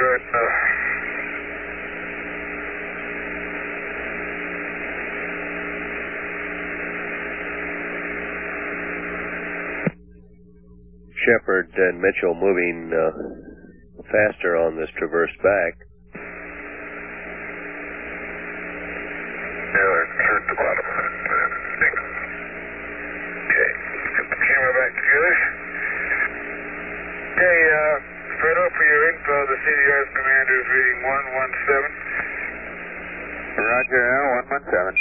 good. Shepard and Mitchell moving faster on this traverse back. Yeah, here's the bottom. Okay, get the camera back together. Okay, Fredo, for your info, the CDR's commander is reading 117. Roger, 117.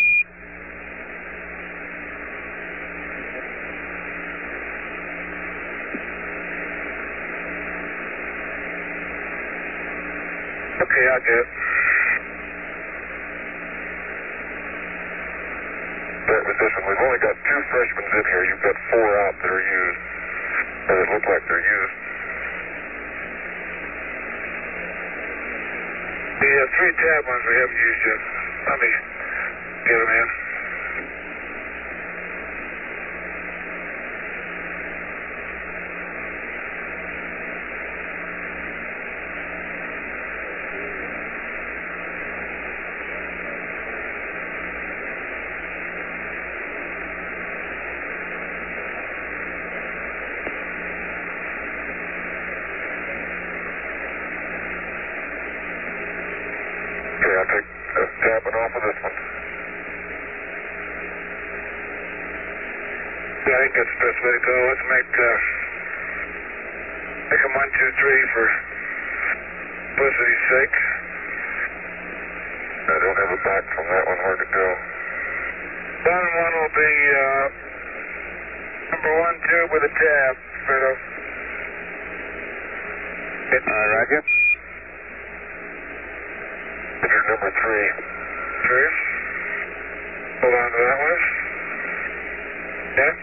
Okay, I'll get it. Listen, we've only got 2 freshmen in here. You've got 4 out that are used, or that look like they're used. The 3 tab ones we haven't used yet. Let me get them in. Okay, I'll take the tapping off of this one. Yeah, I think that's the best way to go. Let's make them 1, 2, 3 for simplicity's sake. I don't have a back from that one. Where'd it go? Bottom one will be number 1 tube with a tab, Fredo. Roger. Here's number 3. Okay. Hold on to that one. Yeah.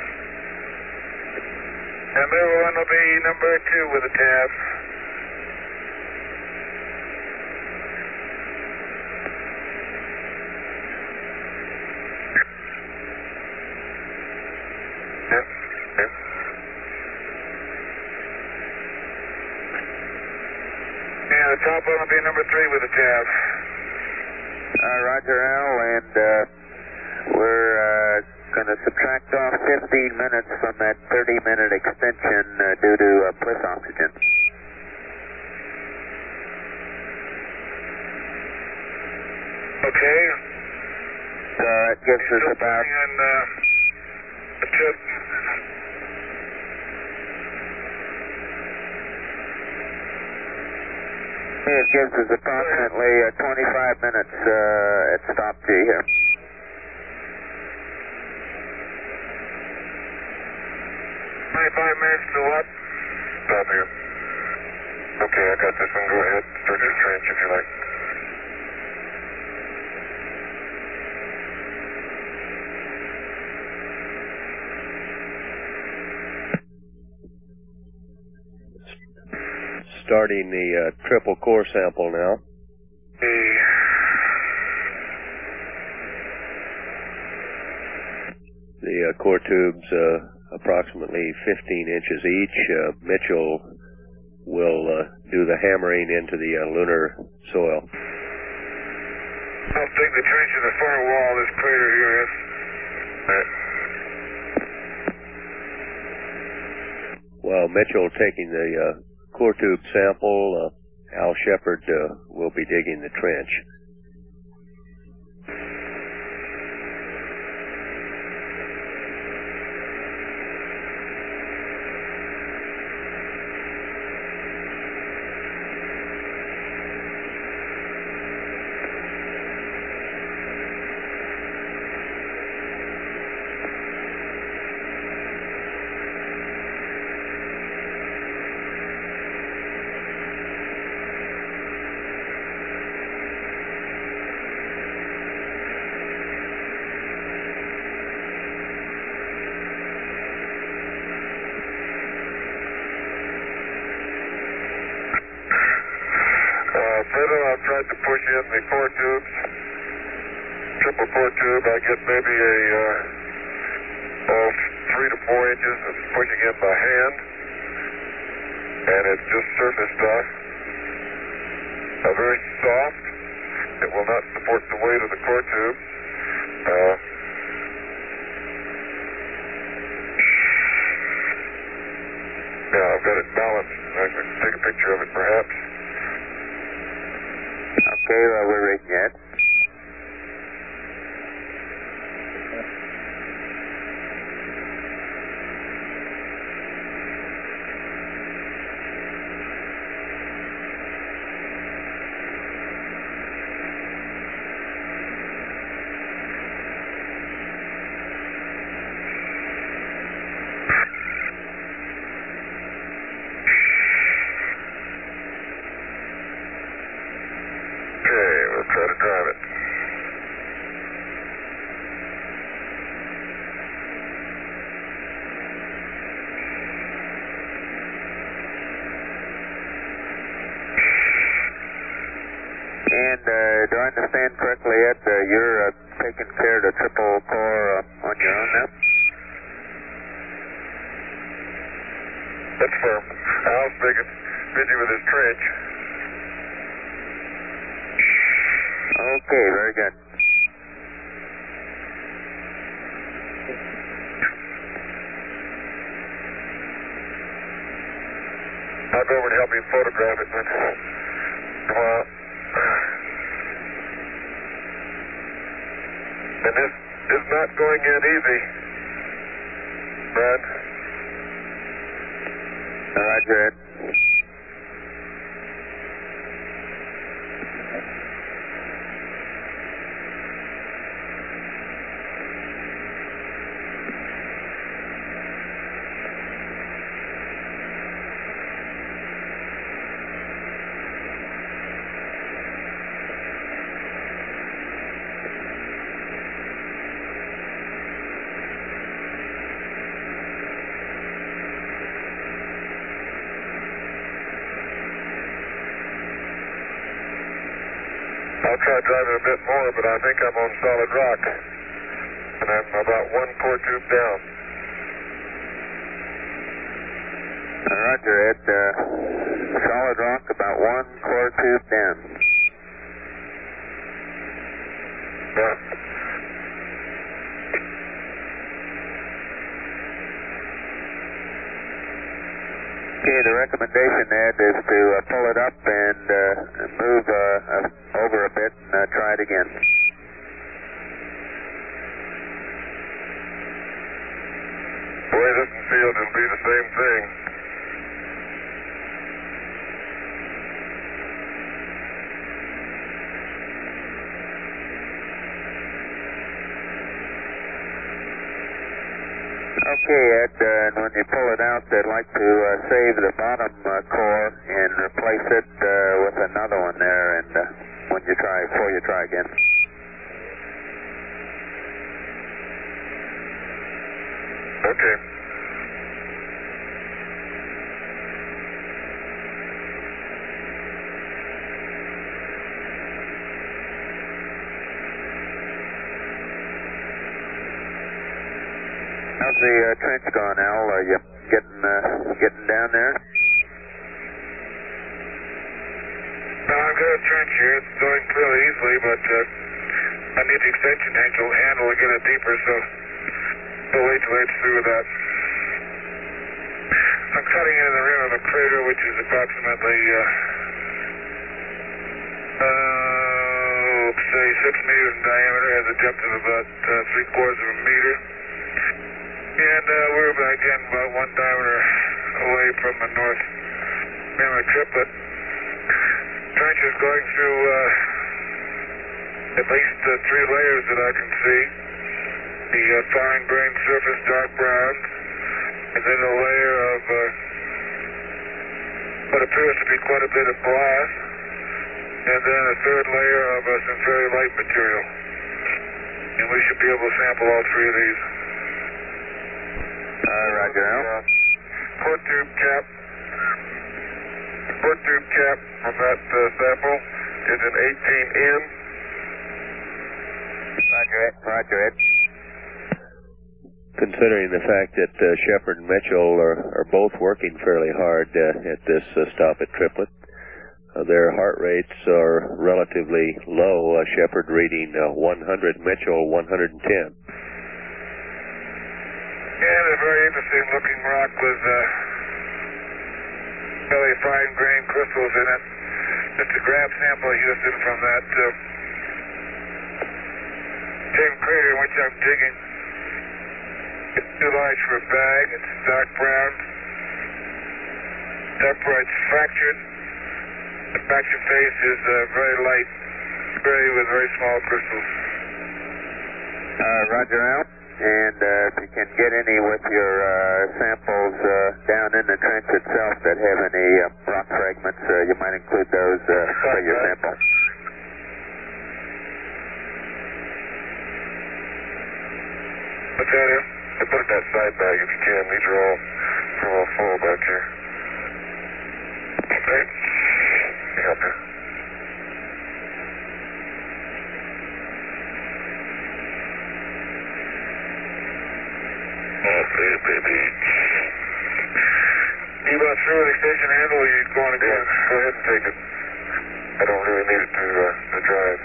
And middle one will be number 2 with a tab. Yep. Yep. And the top one will be number 3 with a tab. Roger, Al, and we're going to subtract off 15 minutes from that 30-minute extension due to plus oxygen. Okay. That gives us about... It gives us approximately 25 minutes at stop G here. 25 minutes to what? Stop here. Okay, I got this one. Go ahead. Start your trench if you like. Starting the triple core sample now. The core tubes approximately 15 inches each. Mitchell will do the hammering into the lunar soil. I'll take the trench in the far wall of this crater here is. While Mitchell taking the core tube sample, Al Shepard will be digging the trench. Fredo, I've tried to push in the core tubes. Triple core tube, I get maybe a 3 to 4 inches of pushing in by hand. And it's just surface stuff. very soft. It will not support the weight of the core tube. Yeah, I've got it balanced. I can take a picture of it perhaps. Okay, we're reading it. Try to drive it. And do I understand correctly, Ed, you're taking care of the triple core on your own now? That's firm. Al's busy with his trench. Okay, very good. I'll go over and help him photograph it, but come on. And this is not going in easy, Brad. Roger, Ed. I'll try driving a bit more, but I think I'm on solid rock. And I'm about one core tube down. Roger, Ed. Solid rock, about one core tube down. Yeah. Okay, the recommendation, Ed, is to pull it up and move over a bit and try it again. Boy, this field will be the same thing. Okay, Ed, and when you pull it out, I'd like to save the bottom core and replace it with another one there, and before you try again. Okay. How's the trench going, Al? Are you getting down there? No, I've got a trench here. It's going fairly easily, but I need the extension handle to get it deeper, so we'll wait till it's through with that. I'm cutting into the rim of a crater, which is approximately, say 6 meters in diameter, has a depth of about 3/4 of a meter. And we're again about 1 diameter away from the North Mammoth Triplet. Trench is going through at least 3 layers that I can see. The fine grained surface, dark brown, and then a layer of what appears to be quite a bit of glass, and then a 3rd layer of some very light material. And we should be able to sample all 3 of these. Roger, Al. Core tube cap from that sample is an 18N. Roger, Ed. Considering the fact that Shepard and Mitchell are both working fairly hard at this stop at Triplet, Their heart rates are relatively low. Shepard reading 100, Mitchell 110. And a very interesting looking rock with fairly fine grained crystals in it. Just a grab sample, Houston, from that same crater in which I'm digging. It's too large for a bag. It's dark brown. The upright's fractured. The fractured face is very light gray with very small crystals. Roger out. And if you can get any with your samples down in the trench itself that have any rock fragments, you might include those for your sample. What's that here? I put it in that side bag if you can. These are all full back here. Okay. Help you. Okay, baby. You want through the station handle or you going again? Yeah, go ahead and take it. I don't really need it to drive.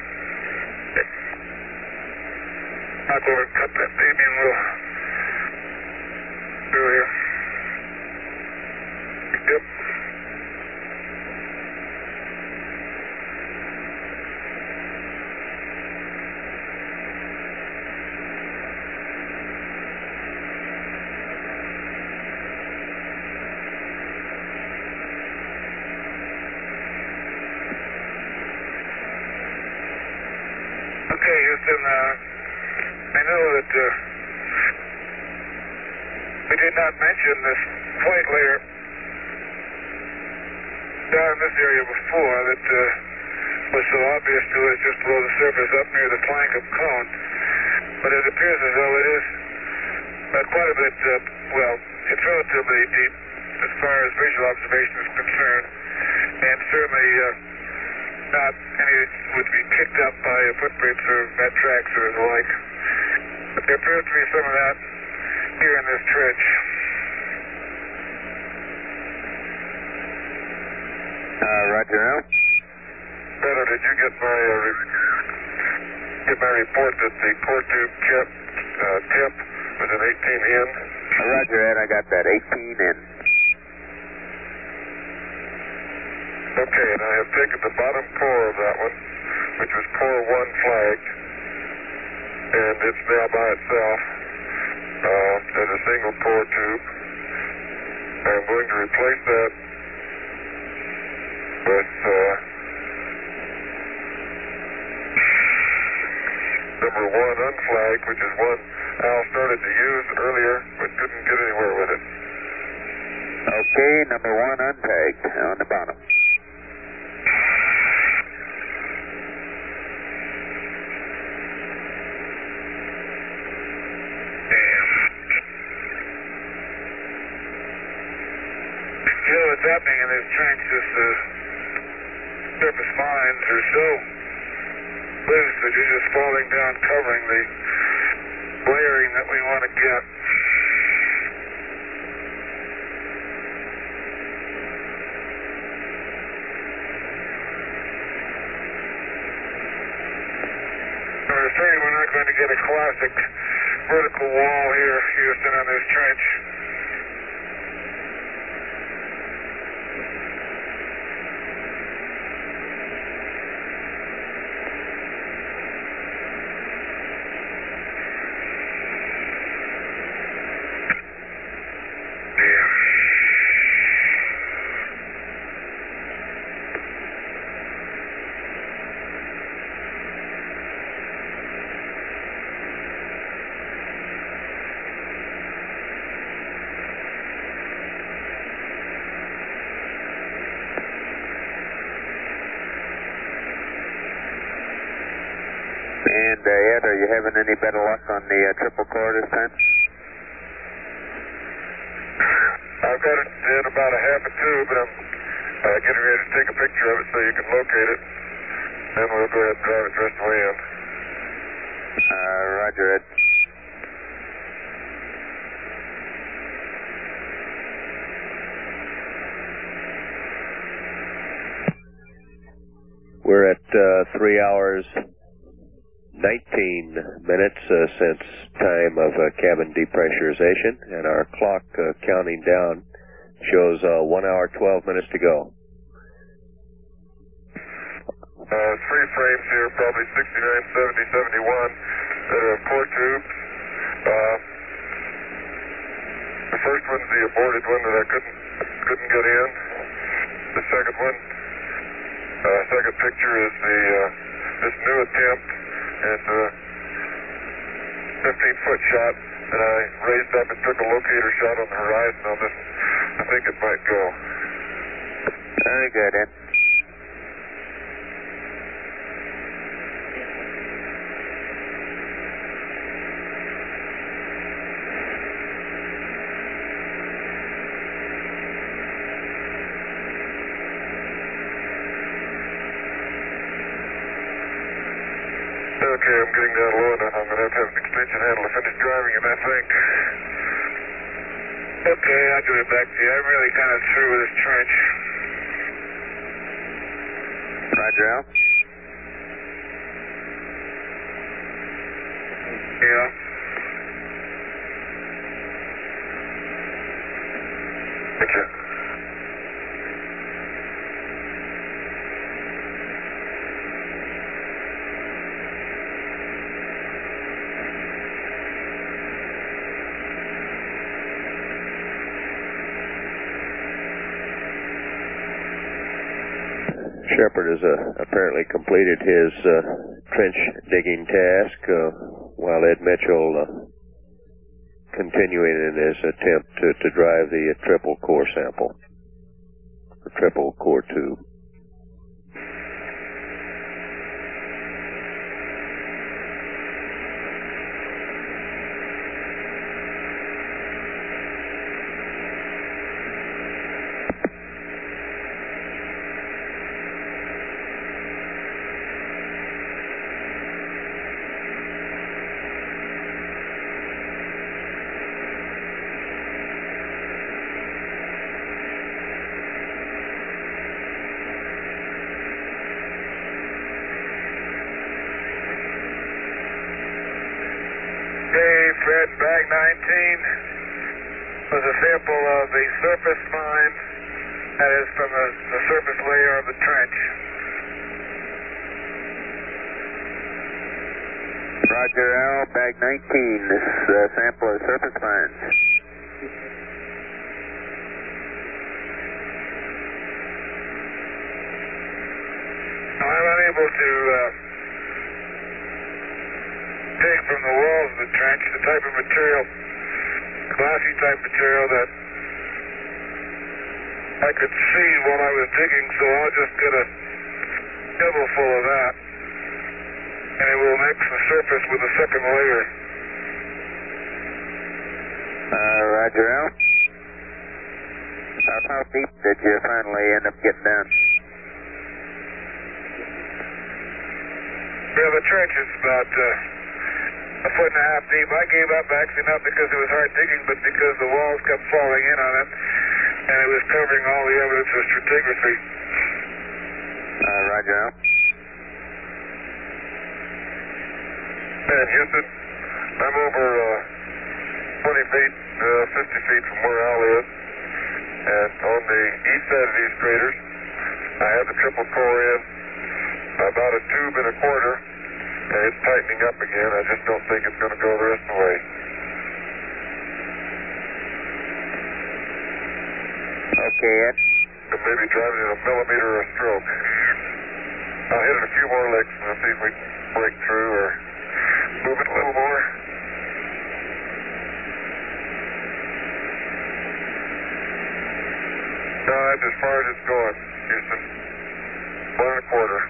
I'll go and cut that baby and we'll through here. Yep. Okay, Houston, I know that we did not mention this plate layer down in this area before that was so obvious to us just below the surface up near the flank of Cone. But it appears as though it is quite a bit, well, it's relatively deep as far as visual observation is concerned, and certainly not any that would be picked up by footprints or met tracks or the like. But there appears to be some of that here in this trench. Roger out. Beto, did you get my report that the core tube tip was an 18 in? Roger, Ed, I got that 18 in. Okay, and I have taken the bottom core of that one, which was core 1 flagged, and it's now by itself as a single core tube. I'm going to replace that with number 1 unflagged, which is one Al started to use earlier, but couldn't get anywhere with it. Okay, number 1 untagged on the bottom. You know what's happening in this trench is the surface mines are so loose that you're just falling down covering the layering that we want to get. We're afraid we're not going to get a classic vertical wall here, Houston, on this trench. And Ed, are you having any better luck on the triple core this time? I've got it in about a half a tube, and I'm getting ready to take a picture of it so you can locate it. Then we'll go ahead and drive it the rest of the way in. Roger, Ed. We're at 3 hours 19 minutes since time of cabin depressurization, and our clock counting down shows 1 hour 12 minutes to go. 3 frames here, probably 69, 70, 71 that are core tubes. The first one's the aborted one that I couldn't get in. The second one, second picture is this new attempt, and 15-foot shot that I raised up and took a locator shot on the horizon on this. I think it might go. Very good, Ed. Okay, I'm getting down low enough. I'm going to have an extension handle to finish driving in that thing. Okay, I'll get it back to you. I'm really kind of through with this trench. Roger, Al. Yeah. Gotcha. Shepard has apparently completed his trench digging task, while Ed Mitchell continuing in his attempt to drive the triple core sample, the triple core tube. Fred, bag 19 was a sample of the surface mine, that is from the surface layer of the trench. Roger, Al. Bag 19. This is a sample of surface mines. I'm unable to take from the walls of the trench the type of material, glassy type material that I could see while I was digging, so I'll just get a shovel full of that, and it will mix the surface with the second layer. Roger, Al. How deep did you finally end up getting down? Yeah, the trench is about a foot and a half deep. I gave up actually not because it was hard digging, but because the walls kept falling in on it, and it was covering all the evidence of stratigraphy. Roger, Al. And Houston, I'm over 20 feet, 50 feet from where Al is, and on the east side of these craters, I have the triple core in about a tube and a quarter, and it's tightening up again. I just don't think it's going to go the rest of the way. Okay, Ed. And maybe driving it a millimeter a stroke. I'll hit it a few more licks and see if we can break through or move it a little more. No, that's as far as it's going, Houston. 1 and a quarter.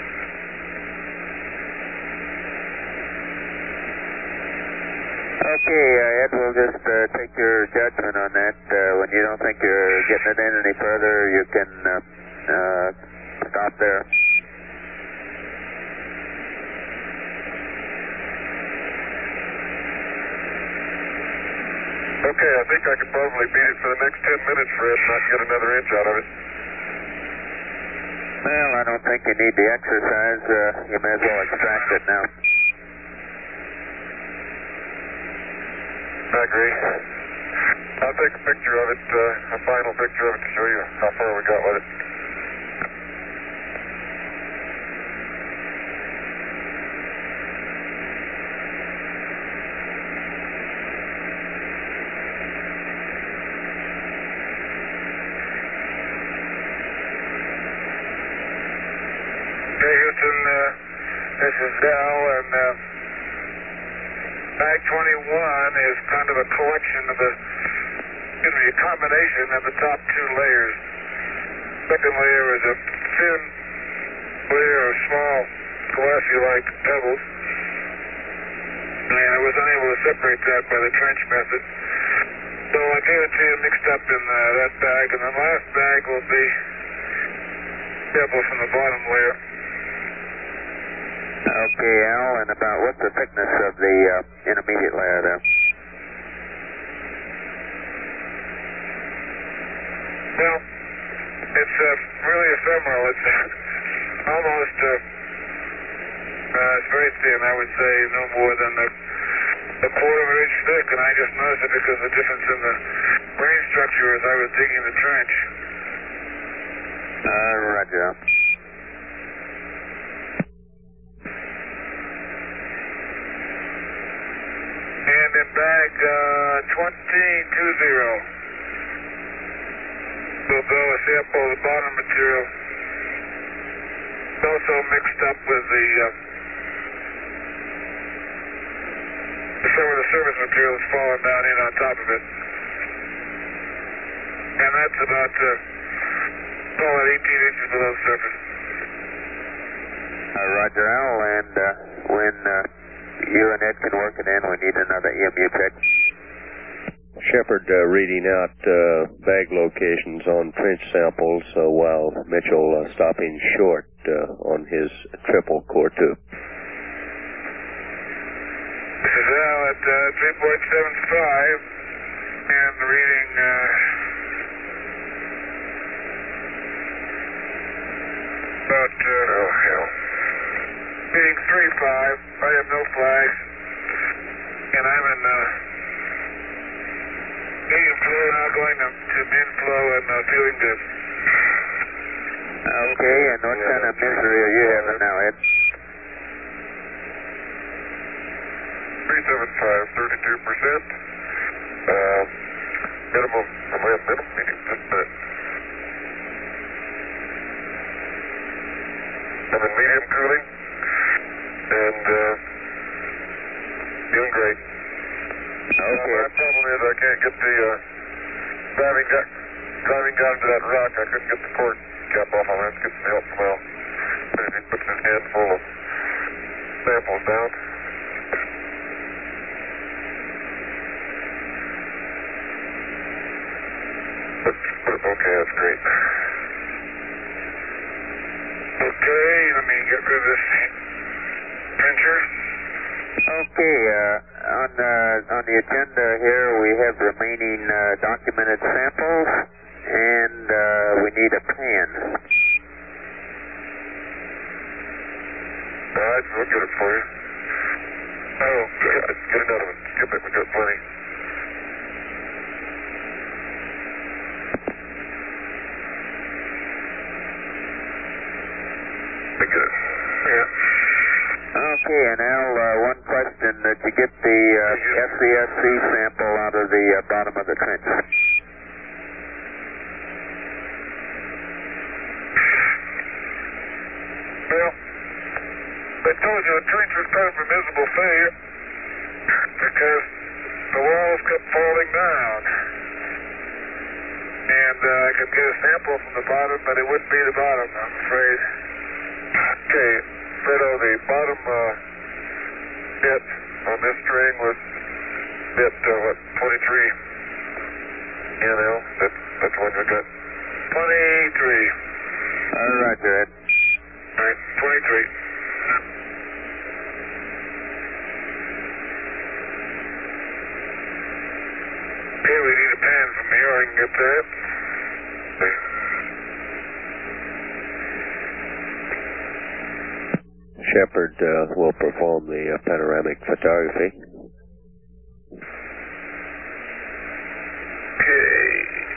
Okay, Ed, we'll just take your judgment on that. When you don't think you're getting it in any further, you can stop there. Okay, I think I could probably beat it for the next 10 minutes, Fred, and not get another inch out of it. Well, I don't think you need the exercise. You may as well extract it now. I agree. I'll take a picture of it, a final picture of it to show you how far we got with it. Okay, Houston, this is Dell, and Bag 21 is kind of a collection of a combination of the top two layers. Second layer is a thin layer of small glassy-like pebbles, and I was unable to separate that by the trench method. So I gave it to you mixed up in that bag, and the last bag will be pebbles from the bottom layer. Okay, Al, and about what's the thickness of the intermediate layer there? Well, it's really ephemeral. It's almost, it's very thin. I would say no more than a quarter of an inch thick, and I just noticed it because of the difference in the grain structure as I was digging the trench. Roger. And in bag 2020, we'll go a sample of the bottom material. It's also mixed up with some of the surface material that's fallen down in on top of it. And that's about, call it 18 inches below surface. Roger, Al, and when you and Ed can work it in, we need another EMU check. Shepard reading out bag locations on trench samples while Mitchell stopping short on his triple core tube. This is Al at 3.75 and reading about, reading 3.5. I have no flags, and I'm in medium flow now, going to mid flow and feeling good. Okay, and what kind of misery are you having now, Ed? 375, 32%. Minimum, medium, just a minute. I'm in medium cooling, and feeling great. Okay. My problem is I can't get the driving down to that rock. I couldn't get the cord cap off. I'll have to get some help from Al. He puts his handful of samples down. Okay, that's great. Okay, let me get rid of this printer. Okay, on the agenda here we have remaining documented samples, and we need a pan. Alright, we'll get it for you. Oh, get another one. Skip it, we got plenty. Good. Yeah. Okay, and Al, one question. Did you get the SCSC sample out of the bottom of the trench? Well, I told you the trench was kind of a miserable failure because the walls kept falling down. And I could get a sample from the bottom, but it wouldn't be the bottom, I'm afraid. Okay, Fredo, the bottom bit on this string was bit, 23 NL? That's what we got. 23. Roger, Ed. Alright, 23. Okay, we need a pan from here. I can get that. Shepard will perform the panoramic photography. Okay.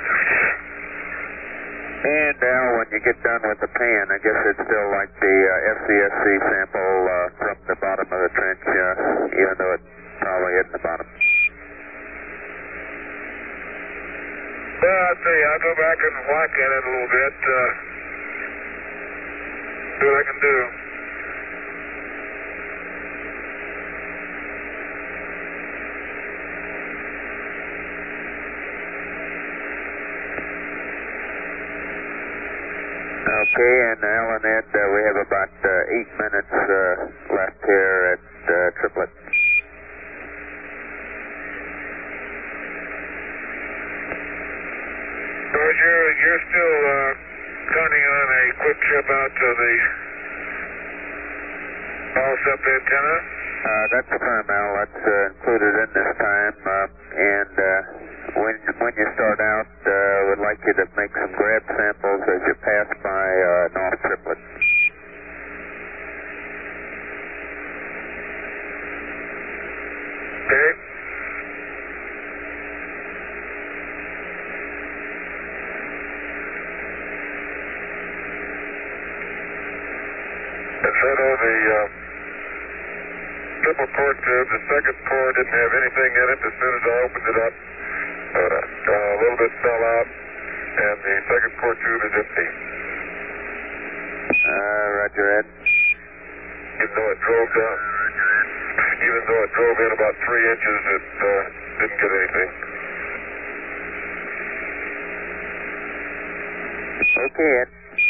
And Al, when you get done with the pan, I guess it's still like the FCSC sample from the bottom of the trench, even though it probably isn't the bottom. Well, I'll tell you, I'll go back and whack at it a little bit, see what I can do. Okay, and Al and Ed, we have about 8 minutes left here at Triplet. Roger, you're still counting on a quick trip out to the pulse-up antenna? That's firm, Al. That's included in this time. And when you start out, would like you to make some grab samples as you pass by North Triplet. Okay. The triple core tube, the second core didn't have anything in it. As soon as I opened it up, a little bit fell out, and the second core tube is empty. Roger, Ed. Even though it drove in about 3 inches, it didn't get anything. Okay, Ed.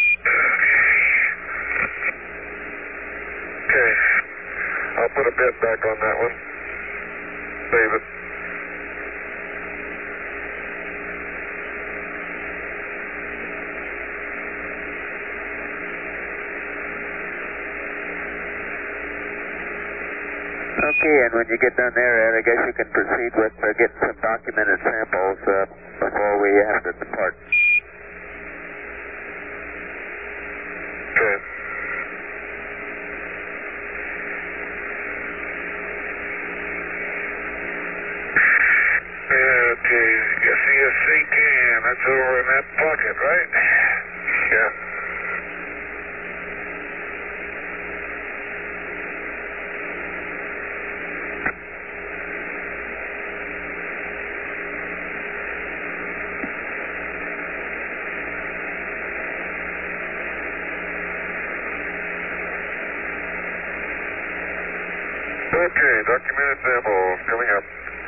Okay. I'll put a bit back on that one. Save it. Okay, and when you get done there, Ed, I guess you can proceed with getting some documented samples before we have to depart. Okay. Okay, CSC cam, that's over in that pocket, right? Yeah. Okay, documented samples coming up.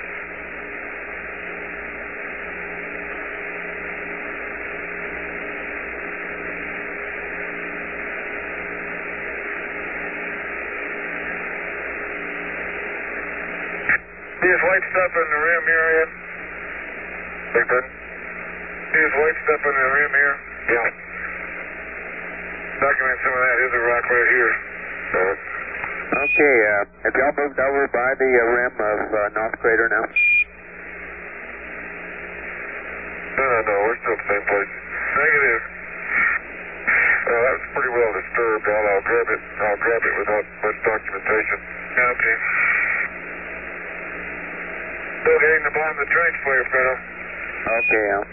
Is white stuff in the rim here, Ed? Big Bird? Is white stuff in the rim here? Yeah. Document some of that. Here's a rock right here. Okay, have y'all moved over by the rim of North Crater now? No, we're still at the same place. Negative. That was pretty well disturbed. I'll grab it without much documentation. Okay. Still getting the bottom of the trench for you, Fredo. Okay, Al.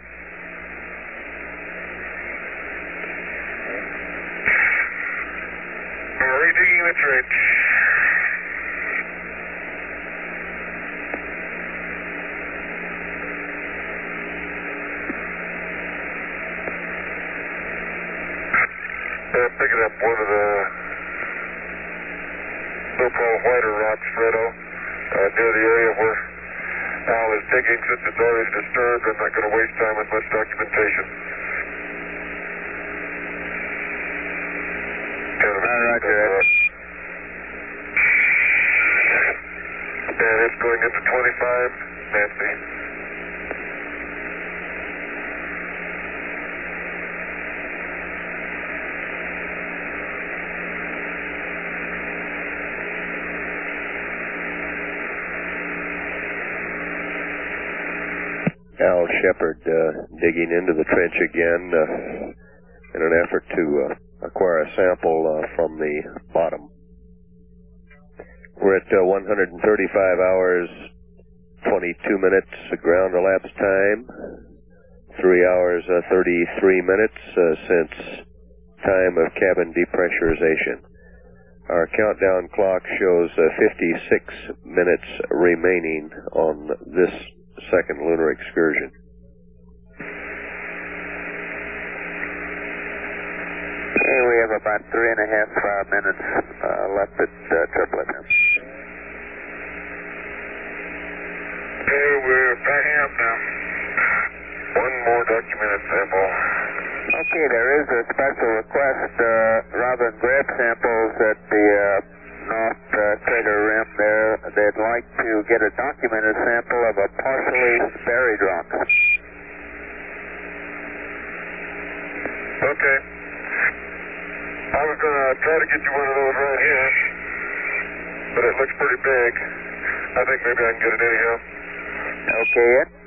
We're redigging the trench. Picking up one of the so-called whiter rocks, Fredo, near the area where Al is digging. Since it's already disturbed, I'm not going to waste time with much documentation. Roger, Ed. And it's going into 25, Nancy. Al Shepard digging into the trench again in an effort to acquire a sample from the bottom. We're at 135 hours, 22 minutes ground elapsed time, 3 hours, 33 minutes since time of cabin depressurization. Our countdown clock shows 56 minutes remaining on this second lunar excursion. Okay, we have about 3.5 minutes left at triplet. Okay, we're backing up now. One more documented sample. Okay, there is a special request rather than grab samples at the north crater rim there. They'd like to get a documented sample of a partially buried rock. Okay. I was going to try to get you one of those right here, but it looks pretty big. I think maybe I can get it anyhow. Okay,